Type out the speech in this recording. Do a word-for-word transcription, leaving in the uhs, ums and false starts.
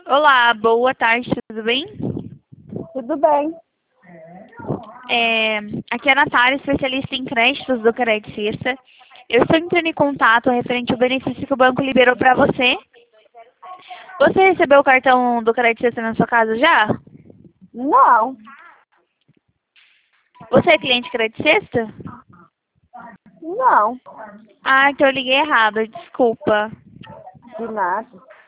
Olá, boa tarde, tudo bem? Tudo bem. É, aqui é a Natália, especialista em créditos do Crédito Sexta. Eu estou entrando em contato referente ao benefício que o banco liberou para você. Você recebeu o cartão do Crédito Sexta na sua casa já? Não, Você é cliente Crédito Sexta? não, Ah, então eu liguei errado, desculpa. de nada.